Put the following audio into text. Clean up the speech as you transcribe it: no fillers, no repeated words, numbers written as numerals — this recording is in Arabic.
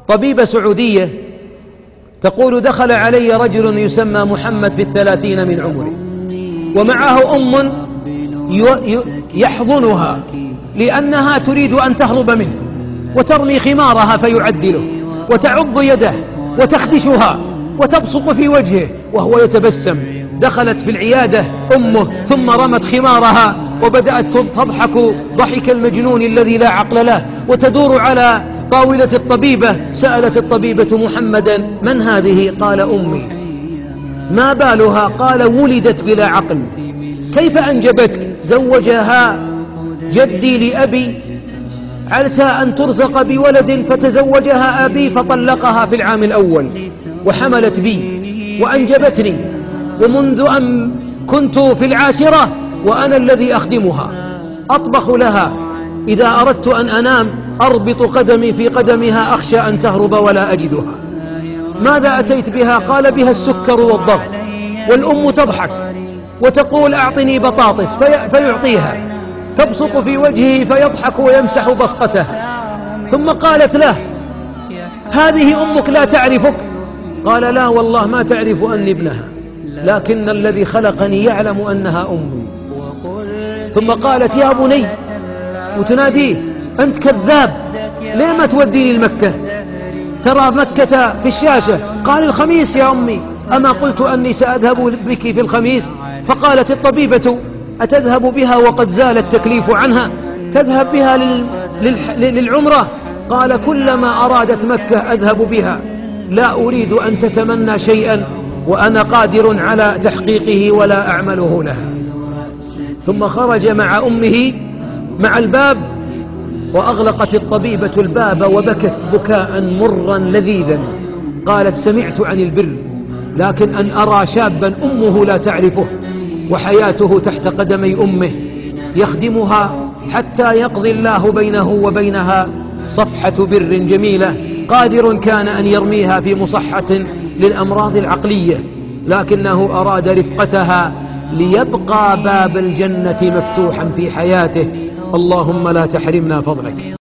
طبيبة سعودية تقول: دخل علي رجل يسمى محمد في 30 من عمري، ومعه أم يحضنها لأنها تريد أن تهرب منه، وترمي خمارها فيعدله، وتعض يده وتخدشها وتبصق في وجهه وهو يتبسم. دخلت في العيادة أمه ثم رمت خمارها وبدأت تضحك ضحك المجنون الذي لا عقل له، وتدور على طاولة الطبيبة. سألت الطبيبة محمدا: من هذه؟ قال: أمي. ما بالها؟ قال: ولدت بلا عقل. كيف أنجبتك؟ زوجها جدي لأبي عسى أن ترزق بولد، فتزوجها أبي فطلقها في العام الأول، وحملت بي وأنجبتني، ومنذ أن كنت في العاشرة وأنا الذي أخدمها، أطبخ لها، إذا أردت أن أنام أربط قدمي في قدمها أخشى أن تهرب ولا أجدها. ماذا أتيت بها؟ قال: بها السكر والضغط. والأم تضحك وتقول: أعطني بطاطس، فيعطيها، تبصق في وجهه فيضحك ويمسح بصقته. ثم قالت له: هذه أمك لا تعرفك؟ قال: لا والله ما تعرف أني ابنها، لكن الذي خلقني يعلم أنها أمي. ثم قالت: يا بني، وتناديه: أنت كذاب، ليه ما توديني لمكة؟ ترى مكة في الشاشة. قال: الخميس يا أمي، أما قلت أني سأذهب بك في الخميس؟ فقالت الطبيبة: أتذهب بها وقد زال التكليف عنها؟ تذهب بها للعمرة؟ قال: كلما أرادت مكة أذهب بها، لا أريد أن تتمنى شيئا وأنا قادر على تحقيقه ولا أعمله لها. ثم خرج مع أمه مع الباب، وأغلقت الطبيبة الباب وبكت بكاء مرا لذيذا. قالت: سمعت عن البر، لكن أن أرى شابا أمه لا تعرفه وحياته تحت قدمي أمه يخدمها حتى يقضي الله بينه وبينها صفحة بر جميلة، قادر كان أن يرميها في مصحة للأمراض العقلية، لكنه أراد رفقتها ليبقى باب الجنة مفتوحا في حياته. اللهم لا تحرمنا فضلك.